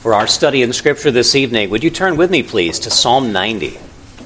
For our study in Scripture this evening, would you turn with me, please, to Psalm 90.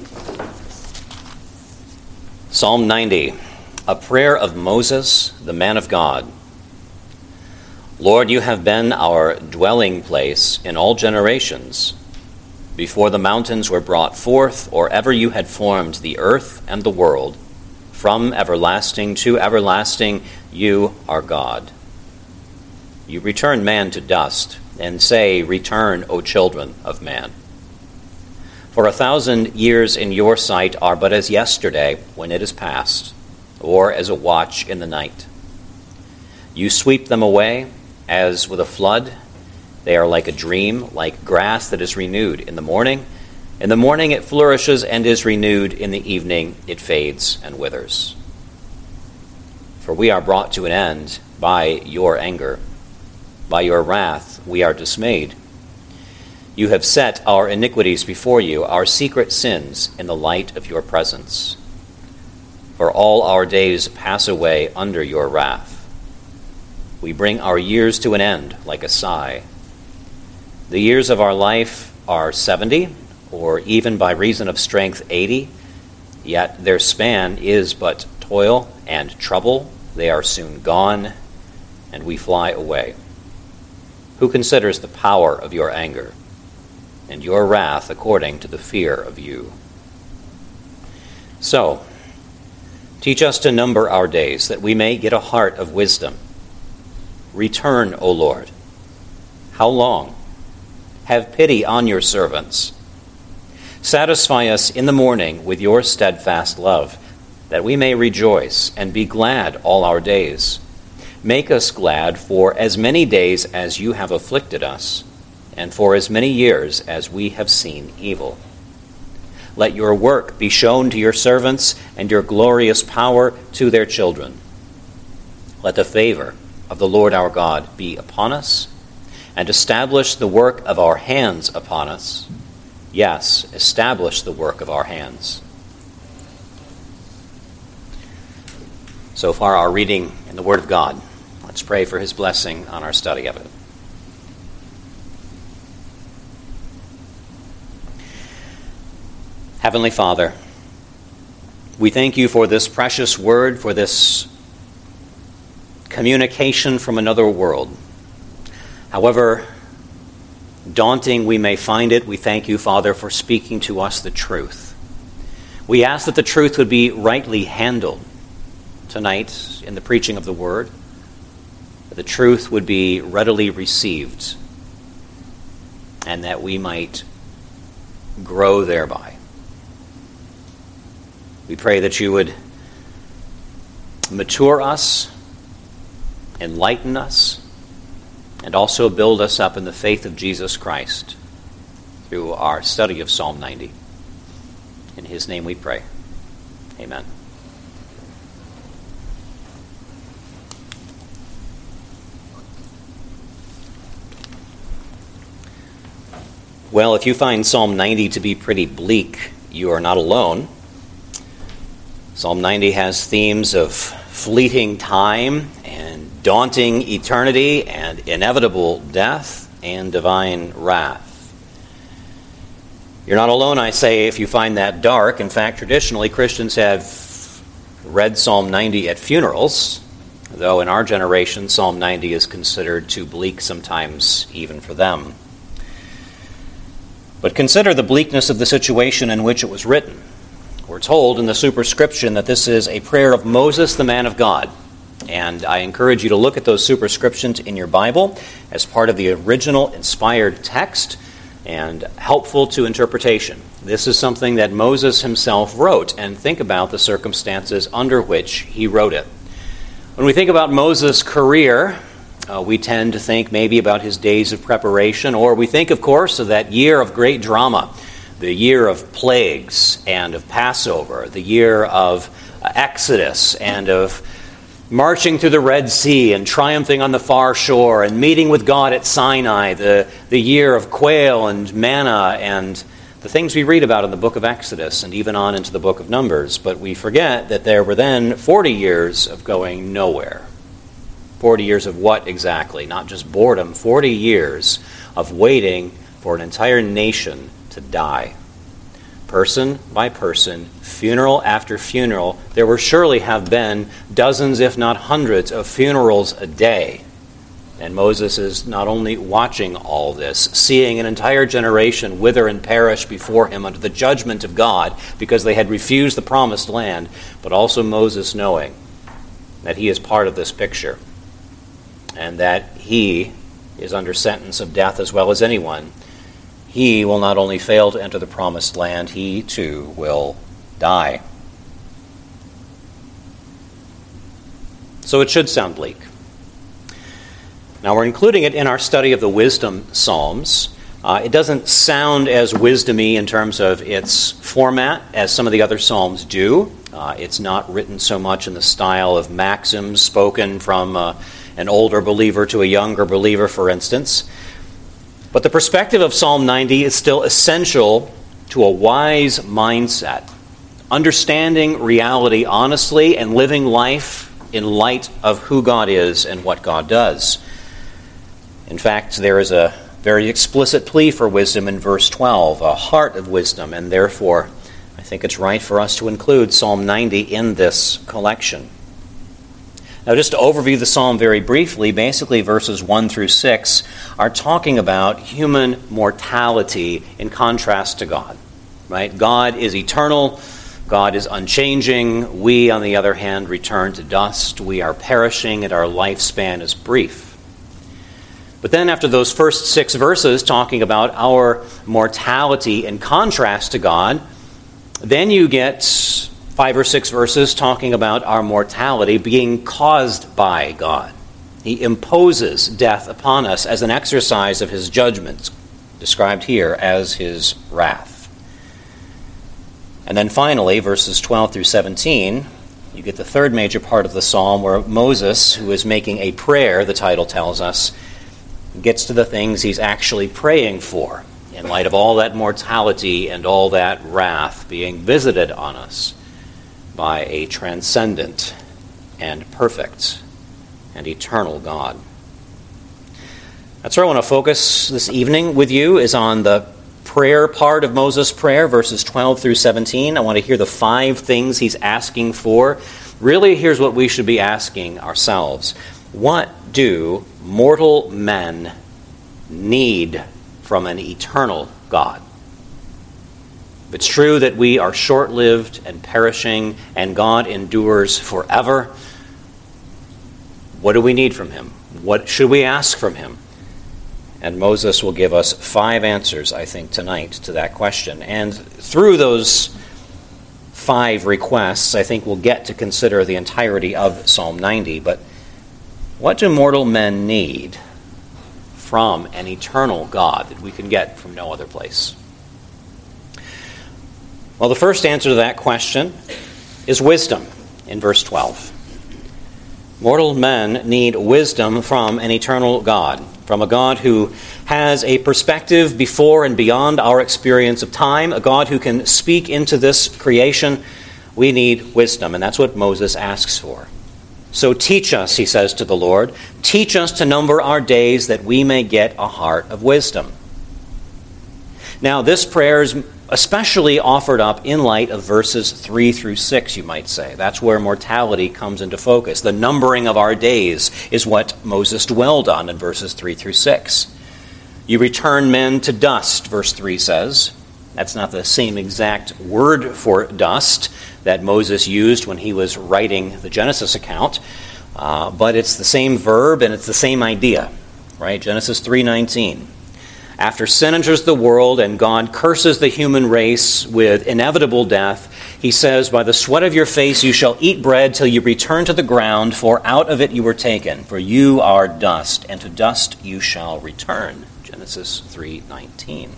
Psalm 90, a prayer of Moses, the man of God. Lord, you have been our dwelling place in all generations. Before the mountains were brought forth, or ever you had formed the earth and the world, from everlasting to everlasting, you are God. You return man to dust, and say, Return, O children of man. For 1,000 years in your sight are but as yesterday when it is past, or as a watch in the night. You sweep them away as with a flood. They are like a dream, like grass that is renewed in the morning. In the morning it flourishes and is renewed. In the evening it fades and withers. For we are brought to an end by your anger. By your wrath we are dismayed. You have set our iniquities before you, our secret sins in the light of your presence. For all our days pass away under your wrath. We bring our years to an end like a sigh. The years of our life are 70, or even by reason of strength 80, yet their span is but toil and trouble. They are soon gone, and we fly away. Who considers the power of your anger, and your wrath according to the fear of you? So, teach us to number our days, that we may get a heart of wisdom. Return, O Lord. How long? Have pity on your servants. Satisfy us in the morning with your steadfast love, that we may rejoice and be glad all our days. Make us glad for as many days as you have afflicted us, and for as many years as we have seen evil. Let your work be shown to your servants, and your glorious power to their children. Let the favor of the Lord our God be upon us, and establish the work of our hands upon us. Yes, establish the work of our hands. So far, our reading in the Word of God. Let's pray for his blessing on our study of it. Heavenly Father, we thank you for this precious word, for this communication from another world. However daunting we may find it, we thank you, Father, for speaking to us the truth. We ask that the truth would be rightly handled tonight in the preaching of the word, that the truth would be readily received, and that we might grow thereby. We pray that you would mature us, enlighten us, and also build us up in the faith of Jesus Christ through our study of Psalm 90. In his name we pray. Amen. Well, if you find Psalm 90 to be pretty bleak, you are not alone. Psalm 90 has themes of fleeting time and daunting eternity and inevitable death and divine wrath. You're not alone, I say, if you find that dark. In fact, traditionally, Christians have read Psalm 90 at funerals, though in our generation, Psalm 90 is considered too bleak sometimes even for them. But consider the bleakness of the situation in which it was written. We're told in the superscription that this is a prayer of Moses, the man of God. And I encourage you to look at those superscriptions in your Bible as part of the original inspired text and helpful to interpretation. This is something that Moses himself wrote, and think about the circumstances under which he wrote it. When we think about Moses' career, we tend to think maybe about his days of preparation, or we think, of course, of that year of great drama, the year of plagues and of Passover, the year of Exodus and of marching through the Red Sea and triumphing on the far shore and meeting with God at Sinai, the year of quail and manna and the things we read about in the book of Exodus and even on into the book of Numbers. But we forget that there were then 40 years of going nowhere. 40 years of what exactly? Not just boredom, 40 years of waiting for an entire nation to die. Person by person, funeral after funeral. There will surely have been dozens, if not hundreds, of funerals a day. And Moses is not only watching all this, seeing an entire generation wither and perish before him under the judgment of God because they had refused the promised land, but also Moses knowing that he is part of this picture and that he is under sentence of death as well as anyone. He will not only fail to enter the promised land, he too will die. So it should sound bleak. Now we're including it in our study of the wisdom psalms. It doesn't sound as wisdomy in terms of its format as some of the other psalms do. It's not written so much in the style of maxims spoken from an older believer to a younger believer, for instance. But the perspective of Psalm 90 is still essential to a wise mindset, understanding reality honestly and living life in light of who God is and what God does. In fact, there is a very explicit plea for wisdom in verse 12, a heart of wisdom, and therefore I think it's right for us to include Psalm 90 in this collection. Now, just to overview the psalm very briefly, basically verses 1 through 6 are talking about human mortality in contrast to God. Right? God is eternal. God is unchanging. We, on the other hand, return to dust. We are perishing, and our lifespan is brief. But then after those first 6 verses talking about our mortality in contrast to God, then you get 5 or 6 verses talking about our mortality being caused by God. He imposes death upon us as an exercise of his judgment, described here as his wrath. And then finally, verses 12 through 17, you get the third major part of the psalm where Moses, who is making a prayer, the title tells us, gets to the things he's actually praying for in light of all that mortality and all that wrath being visited on us by a transcendent and perfect and eternal God. That's where I want to focus this evening with you, is on the prayer part of Moses' prayer, verses 12 through 17. I want to hear the 5 things he's asking for. Really, here's what we should be asking ourselves. What do mortal men need from an eternal God? If it's true that we are short-lived and perishing and God endures forever, what do we need from him? What should we ask from him? And Moses will give us 5 answers, I think, tonight to that question. And through those 5 requests, I think we'll get to consider the entirety of Psalm 90. But what do mortal men need from an eternal God that we can get from no other place? Well, the first answer to that question is wisdom in verse 12. Mortal men need wisdom from an eternal God, from a God who has a perspective before and beyond our experience of time, a God who can speak into this creation. We need wisdom, and that's what Moses asks for. So teach us, he says to the Lord, teach us to number our days that we may get a heart of wisdom. Now, this prayer is especially offered up in light of verses 3 through 6, you might say. That's where mortality comes into focus. The numbering of our days is what Moses dwelled on in verses 3 through 6. You return men to dust, verse 3 says. That's not the same exact word for dust that Moses used when he was writing the Genesis account, but it's the same verb and it's the same idea, right? Genesis 3:19. After sin enters the world and God curses the human race with inevitable death, he says, by the sweat of your face you shall eat bread till you return to the ground, for out of it you were taken, for you are dust, and to dust you shall return. Genesis 3:19.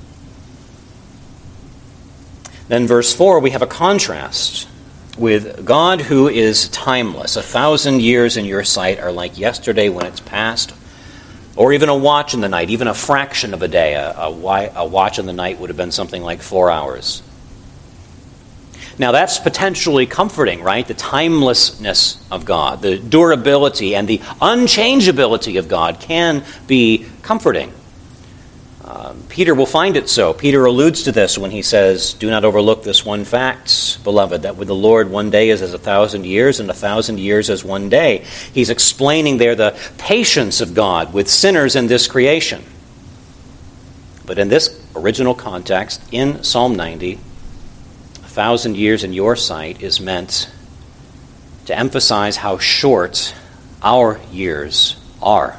Then verse 4, we have a contrast with God who is timeless. 1,000 years in your sight are like yesterday when it's past, or even a watch in the night, even a fraction of a day. A watch in the night would have been something like 4 hours. Now that's potentially comforting, right? The timelessness of God, the durability and the unchangeability of God can be comforting. Peter will find it so. Peter alludes to this when he says, "Do not overlook this one fact, beloved, that with the Lord 1 day is as 1,000 years, and 1,000 years as 1 day." He's explaining there the patience of God with sinners in this creation. But in this original context, in Psalm 90, 1,000 years in your sight is meant to emphasize how short our years are.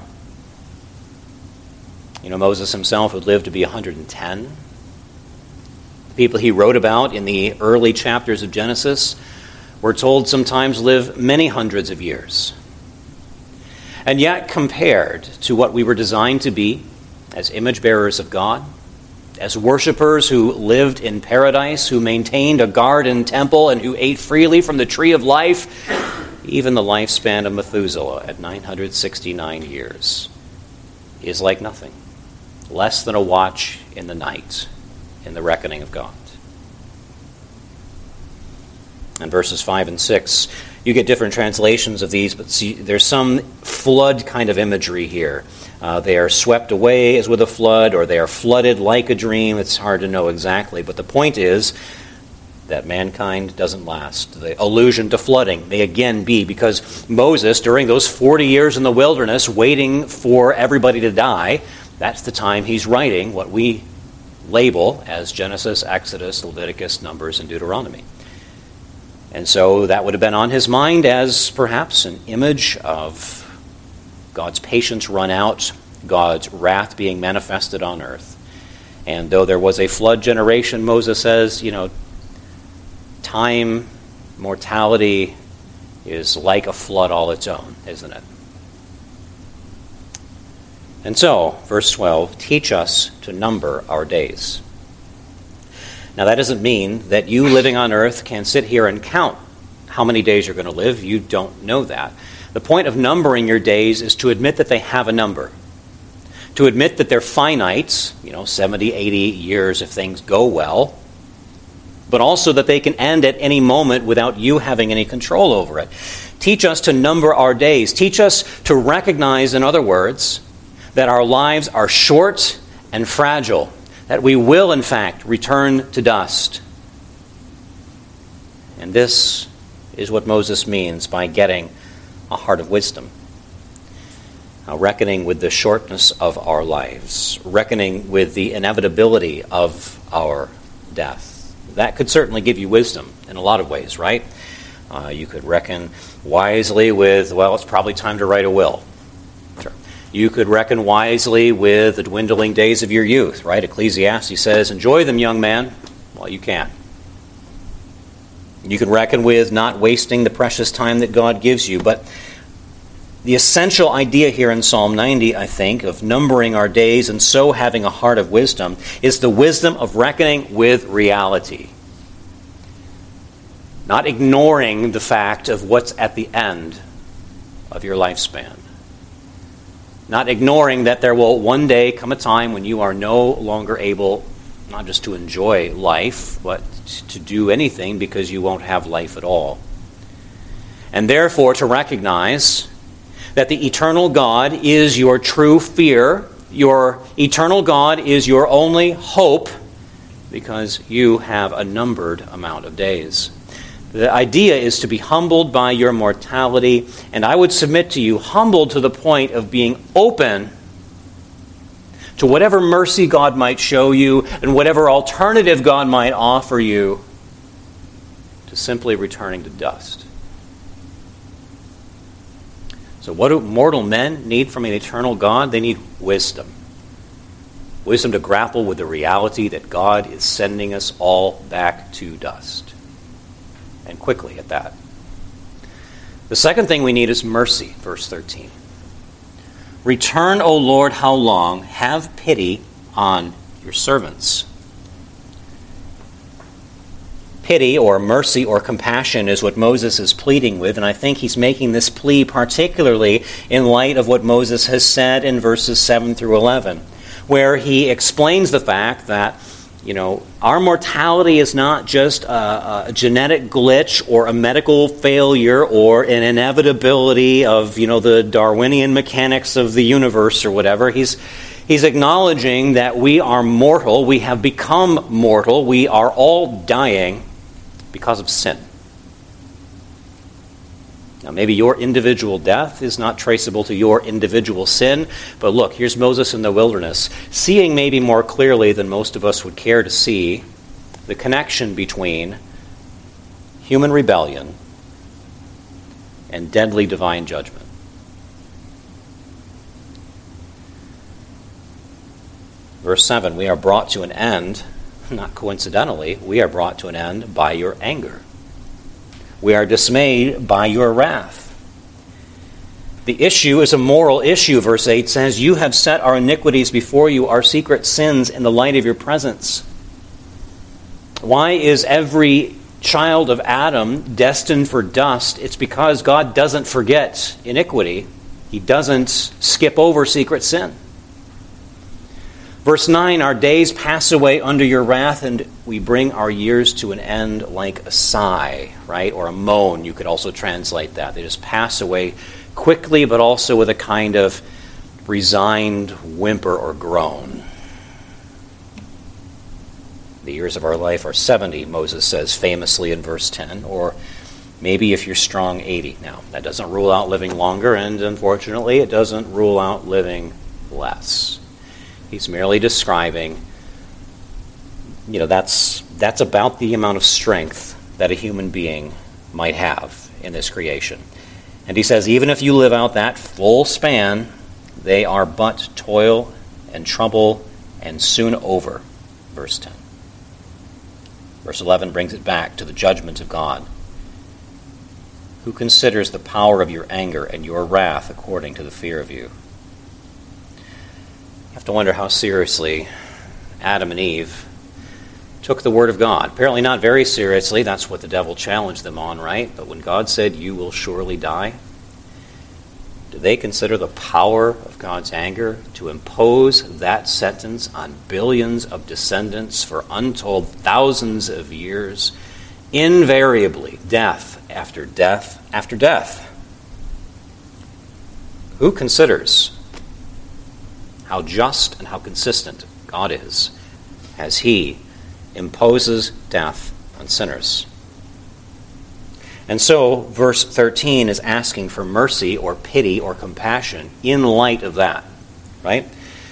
You know, Moses himself would live to be 110. The people he wrote about in the early chapters of Genesis were told sometimes live many hundreds of years. And yet, compared to what we were designed to be as image bearers of God, as worshipers who lived in paradise, who maintained a garden temple, and who ate freely from the tree of life, even the lifespan of Methuselah at 969 years is like nothing. Less than a watch in the night in the reckoning of God. In verses 5 and 6, you get different translations of these, but see, there's some flood kind of imagery here. They are swept away as with a flood, or they are flooded like a dream. It's hard to know exactly, but the point is that mankind doesn't last. The allusion to flooding may again be because Moses, during those 40 years in the wilderness, waiting for everybody to die, that's the time he's writing what we label as Genesis, Exodus, Leviticus, Numbers, and Deuteronomy. And so that would have been on his mind as perhaps an image of God's patience run out, God's wrath being manifested on earth. And though there was a flood generation, Moses says, time, mortality is like a flood all its own, isn't it? And so, verse 12, teach us to number our days. Now that doesn't mean that you living on earth can sit here and count how many days you're going to live. You don't know that. The point of numbering your days is to admit that they have a number. To admit that they're finite, 70, 80 years if things go well, but also that they can end at any moment without you having any control over it. Teach us to number our days. Teach us to recognize, in other words, that our lives are short and fragile, that we will, in fact, return to dust. And this is what Moses means by getting a heart of wisdom. Reckoning with the shortness of our lives, reckoning with the inevitability of our death. That could certainly give you wisdom in a lot of ways, right? You could reckon wisely with, it's probably time to write a will. Sure. You could reckon wisely with the dwindling days of your youth, right? Ecclesiastes says, enjoy them, young man, while you can. You can reckon with not wasting the precious time that God gives you. But the essential idea here in Psalm 90, I think, of numbering our days and so having a heart of wisdom, is the wisdom of reckoning with reality. Not ignoring the fact of what's at the end of your lifespan. Not ignoring that there will one day come a time when you are no longer able not just to enjoy life, but to do anything because you won't have life at all. And therefore to recognize that the eternal God is your true fear, your eternal God is your only hope, because you have a numbered amount of days. The idea is to be humbled by your mortality, and I would submit to you, humbled to the point of being open to whatever mercy God might show you and whatever alternative God might offer you, to simply returning to dust. So what do mortal men need from an eternal God? They need wisdom. Wisdom to grapple with the reality that God is sending us all back to dust. And quickly at that. The second thing we need is mercy, verse 13. Return, O Lord, how long? Have pity on your servants. Pity or mercy or compassion is what Moses is pleading with, and I think he's making this plea particularly in light of what Moses has said in verses 7 through 11, where he explains the fact that our mortality is not just a genetic glitch or a medical failure or an inevitability of, the Darwinian mechanics of the universe or whatever. He's acknowledging that we are mortal. We have become mortal. We are all dying because of sin. Now, maybe your individual death is not traceable to your individual sin, but look, here's Moses in the wilderness, seeing maybe more clearly than most of us would care to see the connection between human rebellion and deadly divine judgment. Verse 7, we are brought to an end, not coincidentally, we are brought to an end by your anger. We are dismayed by your wrath. The issue is a moral issue, verse 8 says, you have set our iniquities before you, our secret sins in the light of your presence. Why is every child of Adam destined for dust? It's because God doesn't forget iniquity. He doesn't skip over secret sin. Verse 9, our days pass away under your wrath, and we bring our years to an end like a sigh, right? Or a moan, you could also translate that. They just pass away quickly, but also with a kind of resigned whimper or groan. The years of our life are 70, Moses says famously in verse 10, or maybe if you're strong, 80. Now, that doesn't rule out living longer, and unfortunately, it doesn't rule out living less. He's merely describing, that's about the amount of strength that a human being might have in this creation. And he says, even if you live out that full span, they are but toil and trouble and soon over. Verse 10. Verse 11 brings it back to the judgment of God. Who considers the power of your anger and your wrath according to the fear of you? You have to wonder how seriously Adam and Eve took the word of God. Apparently not very seriously. That's what the devil challenged them on, right? But when God said, you will surely die, do they consider the power of God's anger to impose that sentence on billions of descendants for untold thousands of years? Invariably, death after death after death. Who considers how just and how consistent God is as he imposes death on sinners? And so, verse 13 is asking for mercy or pity or compassion in light of that, right?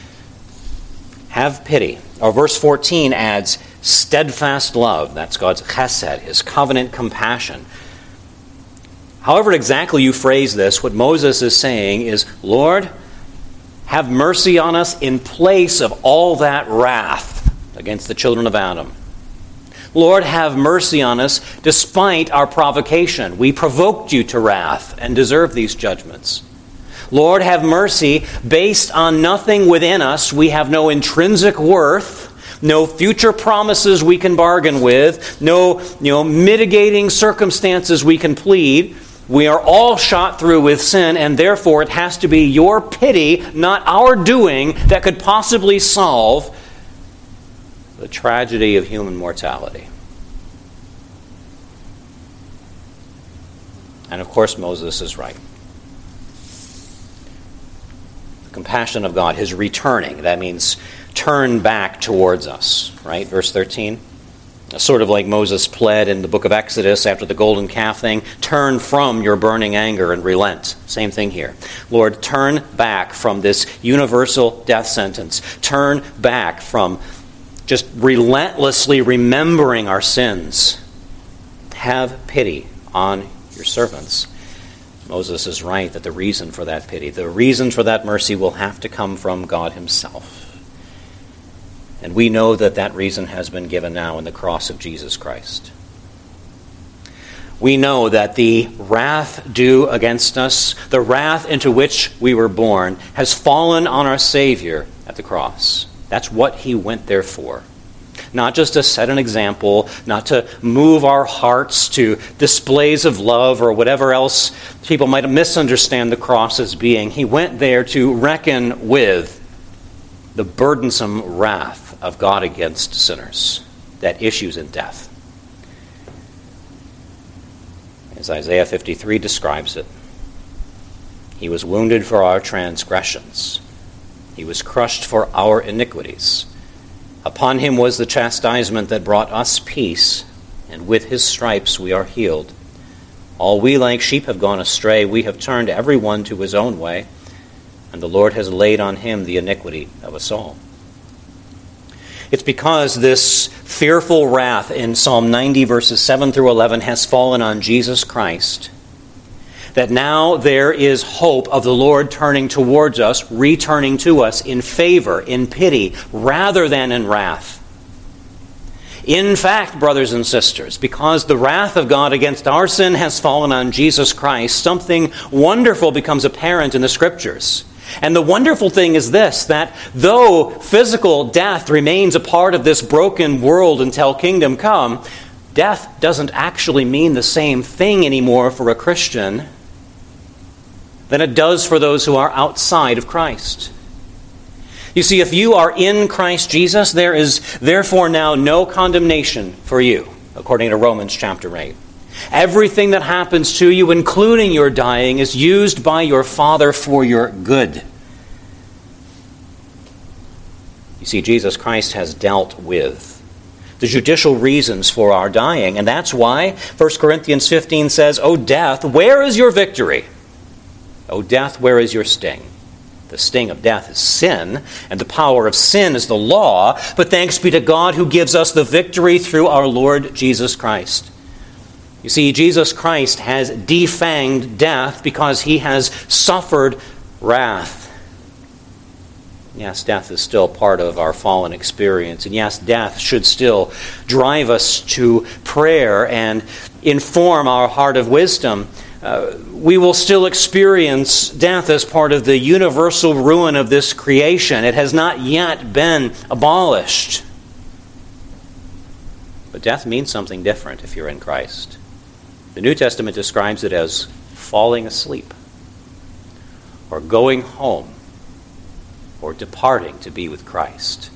Have pity. Or verse 14 adds steadfast love. That's God's chesed, his covenant compassion. However exactly you phrase this, what Moses is saying is, Lord, have mercy on us in place of all that wrath against the children of Adam. Lord, have mercy on us despite our provocation. We provoked you to wrath and deserve these judgments. Lord, have mercy based on nothing within us. We have no intrinsic worth, no future promises we can bargain with, no mitigating circumstances we can plead. We are all shot through with sin, and therefore it has to be your pity, not our doing, that could possibly solve the tragedy of human mortality. And of course, Moses is right. The compassion of God, his returning, that means turn back towards us, right? Verse 13. Sort of like Moses pled in the book of Exodus after the golden calf thing, turn from your burning anger and relent. Same thing here. Lord, turn back from this universal death sentence. Turn back from just relentlessly remembering our sins. Have pity on your servants. Moses is right that the reason for that pity, the reason for that mercy will have to come from God himself. And we know that that reason has been given now in the cross of Jesus Christ. We know that the wrath due against us, the wrath into which we were born, has fallen on our Savior at the cross. That's what he went there for. Not just to set an example, not to move our hearts to displays of love or whatever else people might misunderstand the cross as being. He went there to reckon with the burdensome wrath of God against sinners that issues in death. As Isaiah 53 describes it, he was wounded for our transgressions. He was crushed for our iniquities. Upon him was the chastisement that brought us peace, and with his stripes we are healed. All we like sheep have gone astray. We have turned every one to his own way, and the Lord has laid on him the iniquity of us all. It's because this fearful wrath in Psalm 90, verses 7 through 11, has fallen on Jesus Christ, that now there is hope of the Lord turning towards us, returning to us in favor, in pity, rather than in wrath. In fact, brothers and sisters, because the wrath of God against our sin has fallen on Jesus Christ, something wonderful becomes apparent in the Scriptures. And the wonderful thing is this, that though physical death remains a part of this broken world until kingdom come, death doesn't actually mean the same thing anymore for a Christian than it does for those who are outside of Christ. You see, if you are in Christ Jesus, there is therefore now no condemnation for you, according to Romans chapter 8. Everything that happens to you, including your dying, is used by your Father for your good. You see, Jesus Christ has dealt with the judicial reasons for our dying, and that's why 1 Corinthians 15 says, "O death, where is your victory? O death, where is your sting?" The sting of death is sin, and the power of sin is the law, but thanks be to God who gives us the victory through our Lord Jesus Christ. You see, Jesus Christ has defanged death because he has suffered wrath. Yes, death is still part of our fallen experience, and yes, death should still drive us to prayer and inform our heart of wisdom. We will still experience death as part of the universal ruin of this creation. It has not yet been abolished. But death means something different if you're in Christ. The New Testament describes it as falling asleep, or going home, or departing to be with Christ.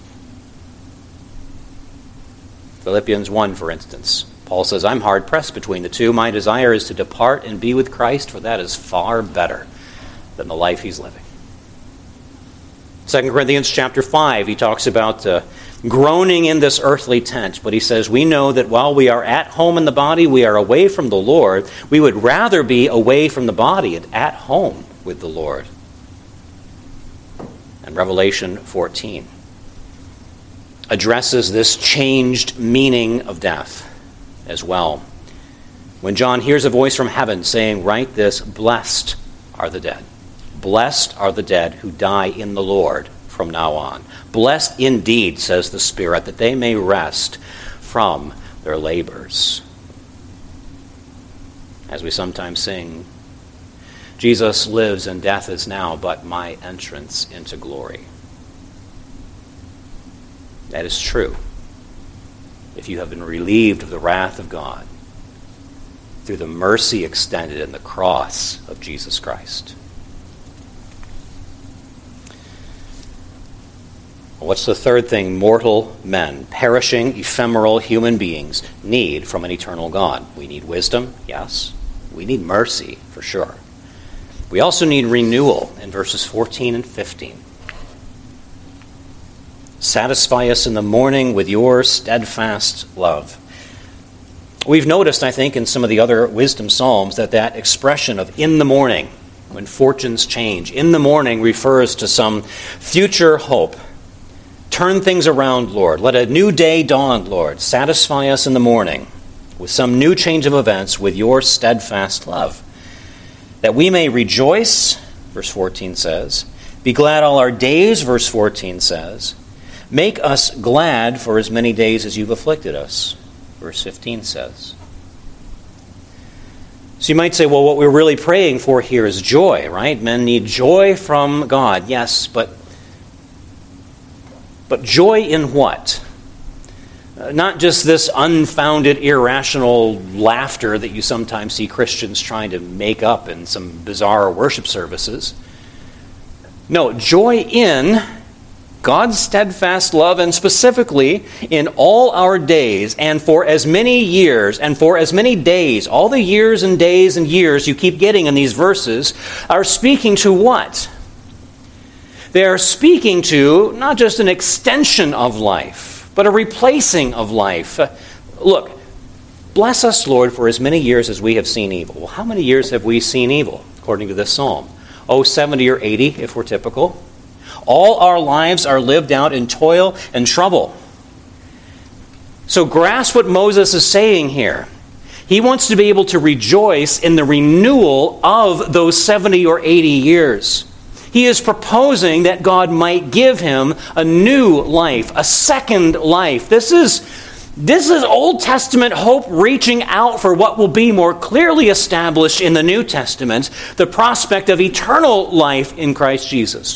Philippians 1, for instance. Paul says, "I'm hard-pressed between the two. My desire is to depart and be with Christ, for that is far better than the life he's living." 2 Corinthians chapter 5, he talks about groaning in this earthly tent, but he says, "We know that while we are at home in the body, we are away from the Lord. We would rather be away from the body and at home with the Lord." And Revelation 14 addresses this changed meaning of death as well. When John hears a voice from heaven saying, "Write this, blessed are the dead. Blessed are the dead who die in the Lord from now on. Blessed indeed, says the Spirit, that they may rest from their labors." As we sometimes sing, Jesus lives and death is now but my entrance into glory. That is true if you have been relieved of the wrath of God through the mercy extended in the cross of Jesus Christ. What's the third thing mortal men, perishing, ephemeral human beings, need from an eternal God? We need wisdom, yes. We need mercy, for sure. We also need renewal in verses 14 and 15. Satisfy us in the morning with your steadfast love. We've noticed, I think, in some of the other wisdom psalms that expression of "in the morning," when fortunes change, "in the morning" refers to some future hope. Turn things around, Lord. Let a new day dawn, Lord. Satisfy us in the morning with some new change of events with your steadfast love, that we may rejoice, verse 14 says, be glad all our days, verse 14 says, make us glad for as many days as you've afflicted us, verse 15 says. So you might say, well, what we're really praying for here is joy, right? Men need joy from God. Yes, but joy in what? Not just this unfounded, irrational laughter that you sometimes see Christians trying to make up in some bizarre worship services. No, joy in God's steadfast love, and specifically in all our days, and for as many years, and for as many days, all the years and days and years you keep getting in these verses, are speaking to what? They are speaking to not just an extension of life, but a replacing of life. Look, bless us, Lord, for as many years as we have seen evil. Well, how many years have we seen evil, according to this psalm? 70 or 80, if we're typical. All our lives are lived out in toil and trouble. So grasp what Moses is saying here. He wants to be able to rejoice in the renewal of those 70 or 80 years. He is proposing that God might give him a new life, a second life. This is Old Testament hope reaching out for what will be more clearly established in the New Testament, the prospect of eternal life in Christ Jesus.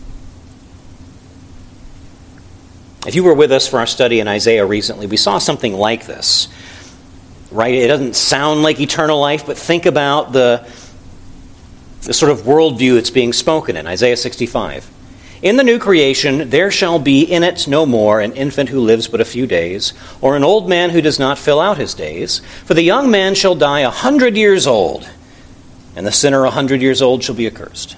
If you were with us for our study in Isaiah recently, we saw something like this. Right? It doesn't sound like eternal life, but think about the sort of worldview that's being spoken in Isaiah 65. In the new creation, there shall be in it no more an infant who lives but a few days, or an old man who does not fill out his days. For the young man shall die 100 years old, and the sinner 100 years old shall be accursed.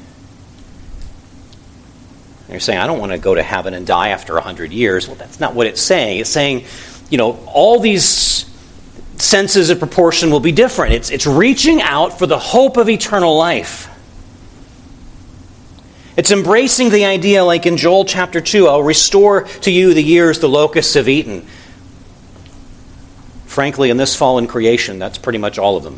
You're saying, I don't want to go to heaven and die after 100 years. Well, that's not what it's saying. It's saying, all these senses of proportion will be different. It's reaching out for the hope of eternal life. It's embracing the idea, like in Joel chapter 2, I'll restore to you the years the locusts have eaten. Frankly, in this fallen creation, that's pretty much all of them.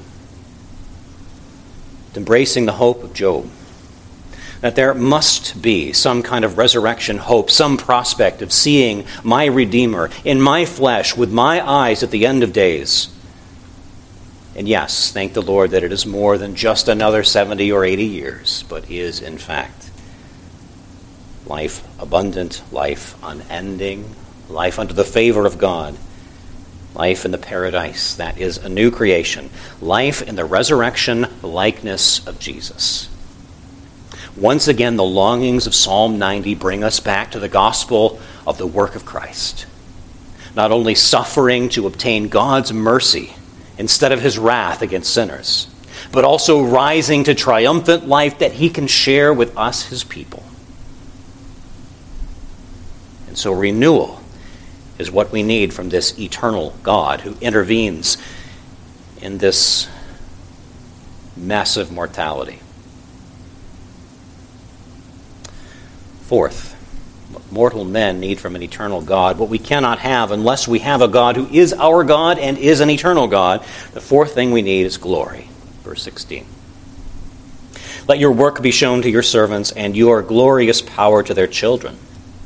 It's embracing the hope of Job. That there must be some kind of resurrection hope, some prospect of seeing my Redeemer in my flesh with my eyes at the end of days. And yes, thank the Lord that it is more than just another 70 or 80 years, but is in fact life abundant, life unending, life under the favor of God, life in the paradise that is a new creation, life in the resurrection likeness of Jesus. Once again, the longings of Psalm 90 bring us back to the gospel of the work of Christ. Not only suffering to obtain God's mercy instead of his wrath against sinners, but also rising to triumphant life that he can share with us, his people. And so renewal is what we need from this eternal God who intervenes in this mess of mortality. Fourth, what mortal men need from an eternal God, what we cannot have unless we have a God who is our God and is an eternal God. The fourth thing we need is glory. Verse 16. Let your work be shown to your servants and your glorious power to their children.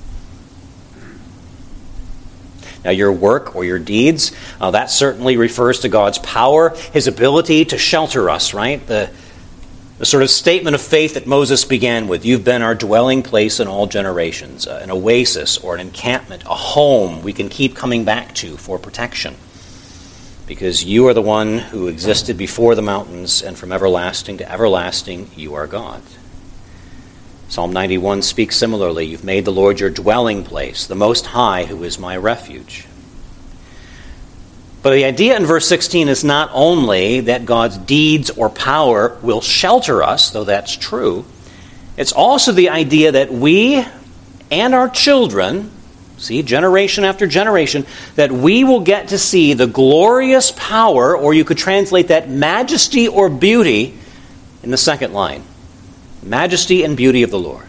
Now, your work or your deeds, that certainly refers to God's power, his ability to shelter us, right? The sort of statement of faith that Moses began with. You've been our dwelling place in all generations, an oasis or an encampment, a home we can keep coming back to for protection. Because you are the one who existed before the mountains, and from everlasting to everlasting you are God. Psalm 91 speaks similarly. You've made the Lord your dwelling place, the Most High, who is my refuge. But the idea in verse 16 is not only that God's deeds or power will shelter us, though that's true. It's also the idea that we and our children, see, generation after generation, that we will get to see the glorious power, or you could translate that majesty or beauty, in the second line. Majesty and beauty of the Lord.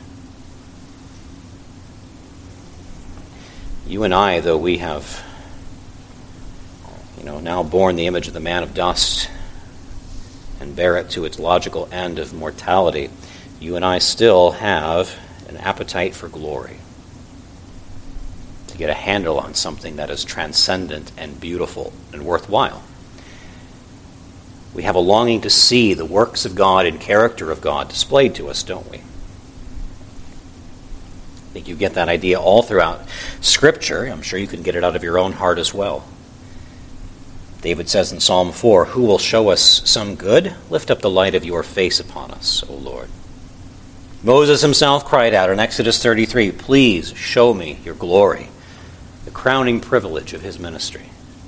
You and I, though we have now borne the image of the man of dust and bear it to its logical end of mortality, you and I still have an appetite for glory. To get a handle on something that is transcendent and beautiful and worthwhile. We have a longing to see the works of God and character of God displayed to us, don't we? I think you get that idea all throughout Scripture. I'm sure you can get it out of your own heart as well. David says in Psalm 4, who will show us some good? Lift up the light of your face upon us, O Lord. Moses himself cried out in Exodus 33, "Please show me your glory," the crowning privilege of his ministry.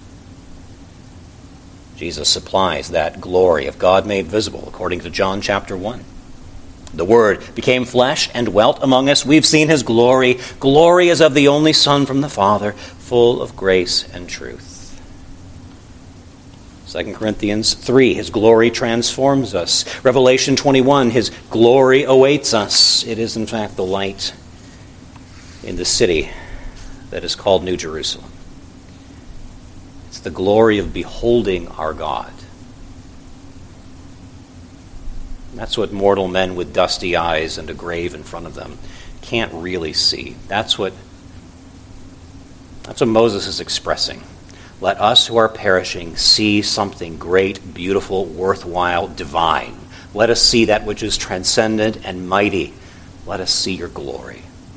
Jesus supplies that glory of God made visible, according to John chapter 1. The Word became flesh and dwelt among us. We've seen his glory. Glory as of the only Son from the Father, full of grace and truth. 2 Corinthians 3, his glory transforms us. Revelation 21, his glory awaits us. It is, in fact, the light in the city that is called New Jerusalem. It's the glory of beholding our God. That's what mortal men with dusty eyes and a grave in front of them can't really see. That's what Moses is expressing. Let us who are perishing see something great, beautiful, worthwhile, divine. Let us see that which is transcendent and mighty. Let us see your glory.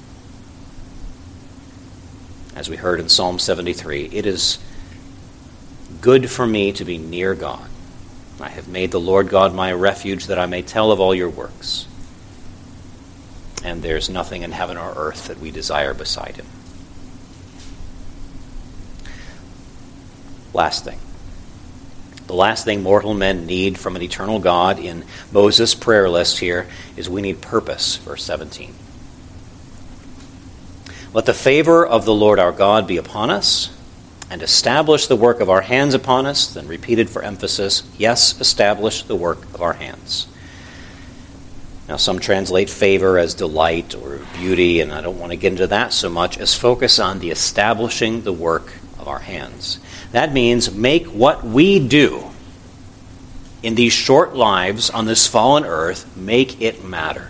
As we heard in Psalm 73, it is good for me to be near God. I have made the Lord God my refuge, that I may tell of all your works. And there's nothing in heaven or earth that we desire beside him. Last thing. The last thing mortal men need from an eternal God in Moses' prayer list here is we need purpose, verse 17. Let the favor of the Lord our God be upon us, and establish the work of our hands upon us. Then repeated for emphasis, yes, establish the work of our hands. Now some translate favor as delight or beauty, and I don't want to get into that so much as focus on the establishing the work of our hands. That means make what we do in these short lives on this fallen earth, make it matter.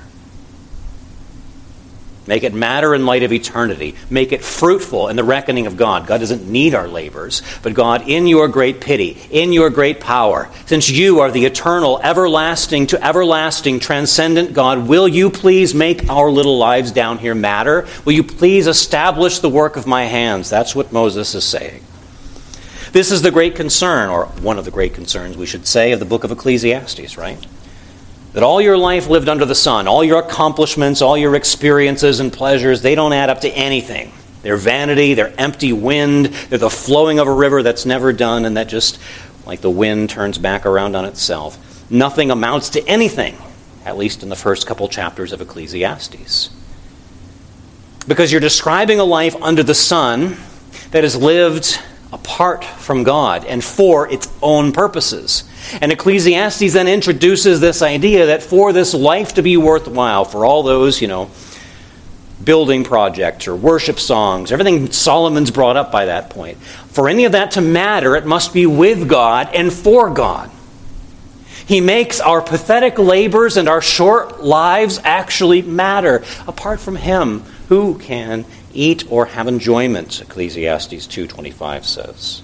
Make it matter in light of eternity. Make it fruitful in the reckoning of God. God doesn't need our labors, but God, in your great pity, in your great power, since you are the eternal, everlasting to everlasting, transcendent God, will you please make our little lives down here matter? Will you please establish the work of my hands? That's what Moses is saying. This is the great concern, or one of the great concerns, we should say, of the book of Ecclesiastes, right? That all your life lived under the sun, all your accomplishments, all your experiences and pleasures, they don't add up to anything. They're vanity, they're empty wind, they're the flowing of a river that's never done and that just, like the wind, turns back around on itself. Nothing amounts to anything, at least in the first couple chapters of Ecclesiastes. Because you're describing a life under the sun that is lived apart from God and for its own purposes. And Ecclesiastes then introduces this idea that for this life to be worthwhile, for all those, building projects or worship songs, everything Solomon's brought up by that point, for any of that to matter, it must be with God and for God. He makes our pathetic labors and our short lives actually matter. Apart from him, who can eat or have enjoyment? Ecclesiastes 2:25 says.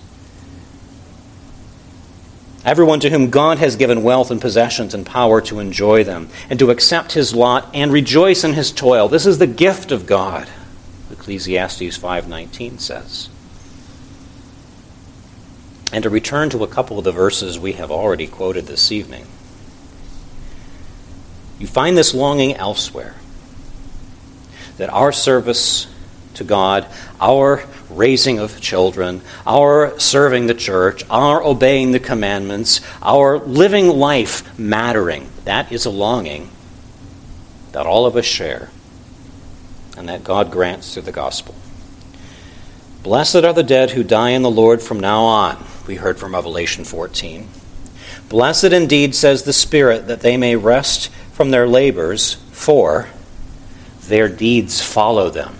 Everyone to whom God has given wealth and possessions and power to enjoy them and to accept his lot and rejoice in his toil. This is the gift of God, Ecclesiastes 5:19 says. And to return to a couple of the verses we have already quoted this evening, you find this longing elsewhere, that our service to God, our raising of children, our serving the church, our obeying the commandments, our living life mattering, that is a longing that all of us share and that God grants through the gospel. Blessed are the dead who die in the Lord from now on, we heard from Revelation 14. Blessed indeed, says the Spirit, that they may rest from their labors, for their deeds follow them.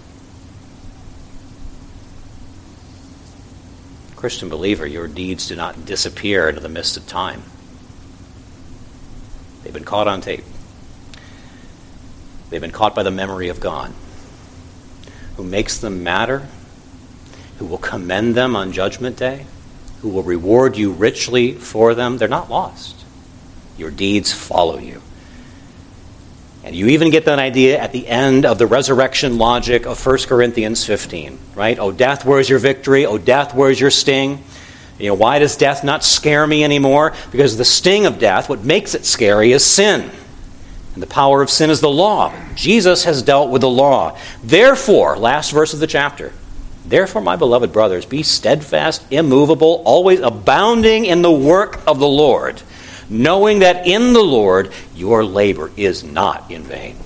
Christian believer, your deeds do not disappear into the mist of time. They've been caught on tape. They've been caught by the memory of God, who makes them matter, who will commend them on Judgment Day, who will reward you richly for them. They're not lost. Your deeds follow you. And you even get that idea at the end of the resurrection logic of 1 Corinthians 15, right? Oh, death, where's your victory? Oh, death, where's your sting? Why does death not scare me anymore? Because the sting of death, what makes it scary, is sin. And the power of sin is the law. Jesus has dealt with the law. Therefore, last verse of the chapter, therefore, my beloved brothers, be steadfast, immovable, always abounding in the work of the Lord, knowing that in the Lord your labor is not in vain.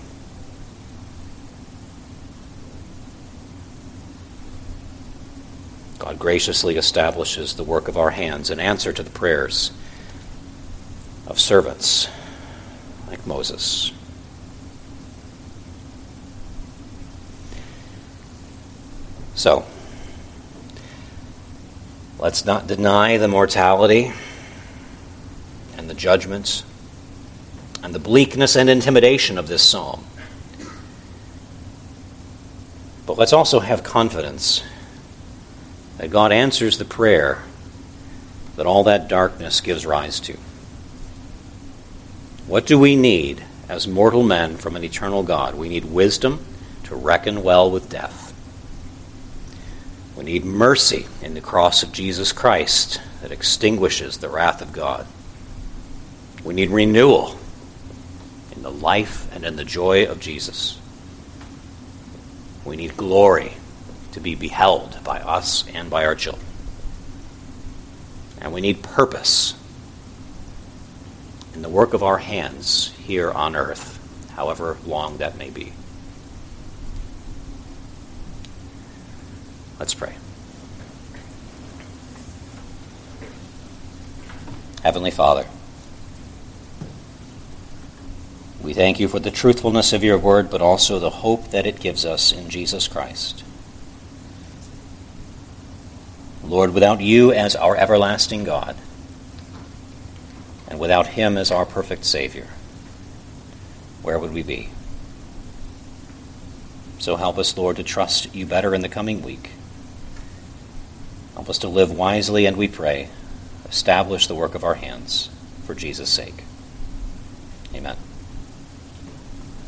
God graciously establishes the work of our hands in answer to the prayers of servants like Moses. So, let's not deny the mortality and the judgments and the bleakness and intimidation of this psalm. But let's also have confidence that God answers the prayer that all that darkness gives rise to. What do we need as mortal men from an eternal God? We need wisdom to reckon well with death. We need mercy in the cross of Jesus Christ that extinguishes the wrath of God. We need renewal in the life and in the joy of Jesus. We need glory to be beheld by us and by our children. And we need purpose in the work of our hands here on earth, however long that may be. Let's pray. Heavenly Father, we thank you for the truthfulness of your word, but also the hope that it gives us in Jesus Christ. Lord, without you as our everlasting God, and without him as our perfect Savior, where would we be? So help us, Lord, to trust you better in the coming week. Help us to live wisely, and we pray, establish the work of our hands for Jesus' sake. Amen.